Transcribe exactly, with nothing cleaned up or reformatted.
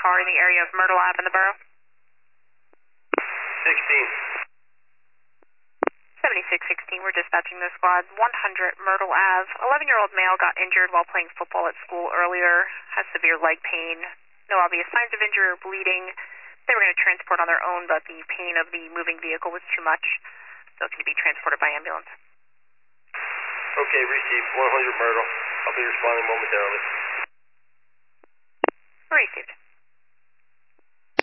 car in the area of Myrtle Ave in the borough? sixteen. seventy-six sixteen, we're dispatching the squad. one hundred Myrtle Ave. eleven-year-old male got injured while playing football at school earlier. Has severe leg pain. No obvious signs of injury or bleeding. They were going to transport on their own, but the pain of the moving vehicle was too much. So it's going to be transported by ambulance. Okay, received. one hundred Myrtle. I'll be responding momentarily. Received.